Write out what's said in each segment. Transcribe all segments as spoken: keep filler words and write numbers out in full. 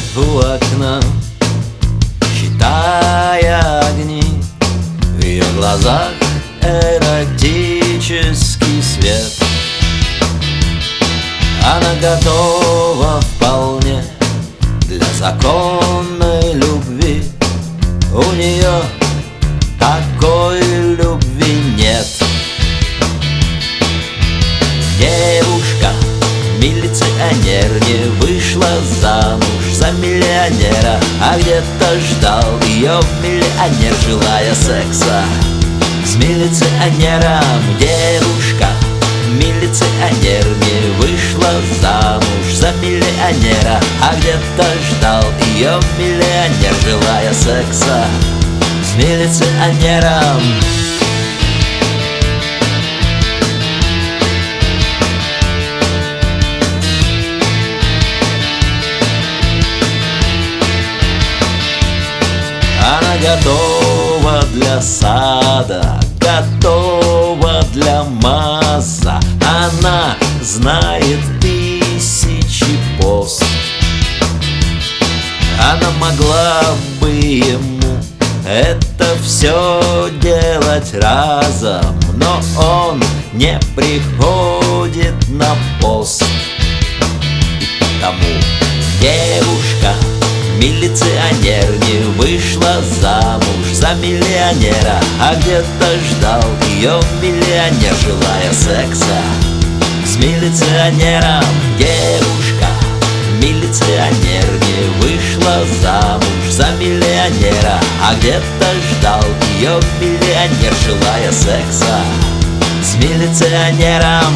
у окна, считая огни. В ее глазах эротический свет. Она готова вполне для законной любви. У нее такой любви нет. Девушка, милиционер, не вышла замуж за миллионера, а где-то ждал ее миллионер, желая секса с милиционером. Девушка, милиционер, не вышла замуж за миллионера, а где-то ждал ее миллионер, желая секса с милиционером. Она готова для сада, готова для масса. Она знает тысячи поз. Она могла бы ему это все делать разом, но он не приходит на пост. И потому девушка, милиционер, не вышла замуж за миллионера, а где-то ждал ее миллионер, желая секса с милиционером. Девушка, милиционер, не вышла замуж за миллионера, а где-то ждал ее миллионер, желая секса с милиционером.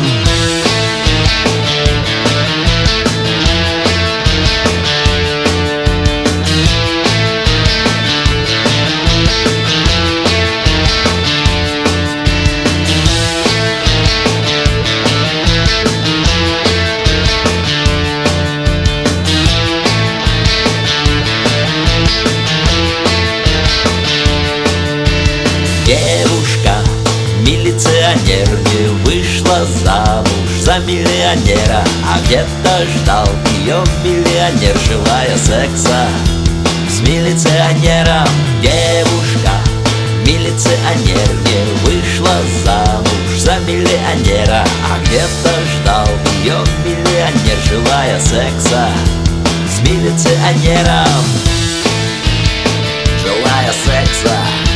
Девушка, милиционер, не вышла замуж за миллионера, а где-то ждал ее миллионер, желая секса с милиционером. Девушка, милиционер, не вышла замуж за миллионера, а где-то ждал ее миллионер, желая секса с милиционером, желая секса.